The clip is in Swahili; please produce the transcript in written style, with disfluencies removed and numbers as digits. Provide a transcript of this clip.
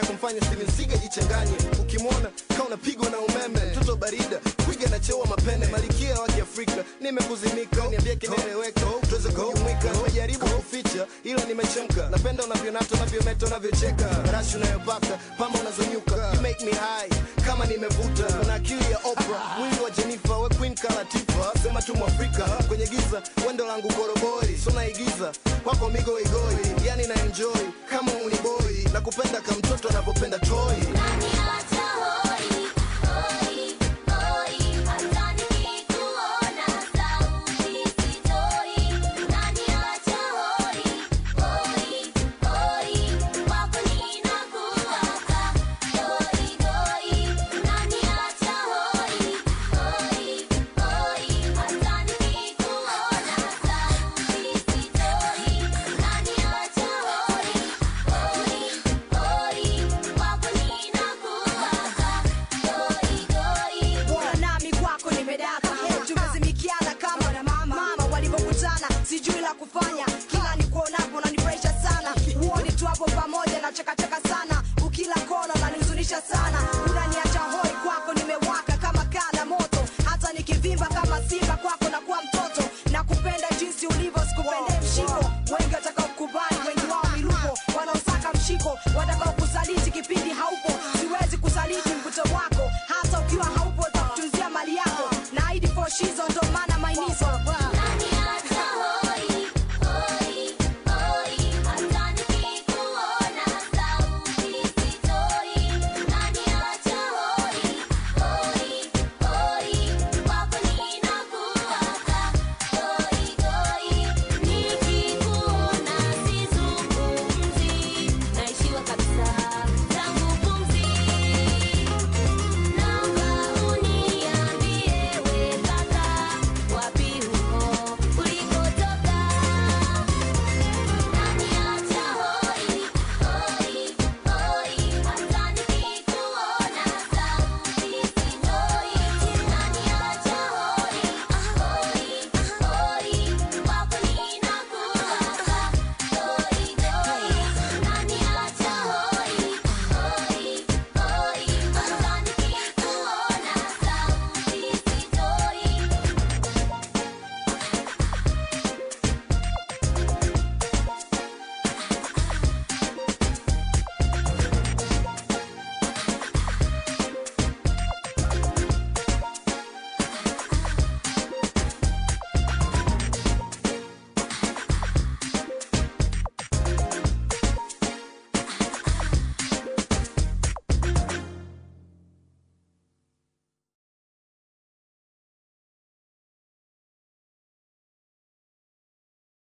ya kumfanya Steven Seagal jichanganye. Ukimwona kama unapigwa na umeme, mtoto barida kuiga na chewa mapene, malikia wa Kiafrika nimekuzimika, niambie kinaeleweka tuweze kujumuika. Nimejaribu kuficha ila nimechemka, napenda unavyonata unavyometa unavyocheka, rashi unayopaka pamba unazonyuka, you make me high kama nimevuta. Una akili ya Oprah, mwili wa Jennifer, we Queen Kalatifa, sema tu Mwafrika kwenye giza, wendo langu korobori, so naigiza kwako migo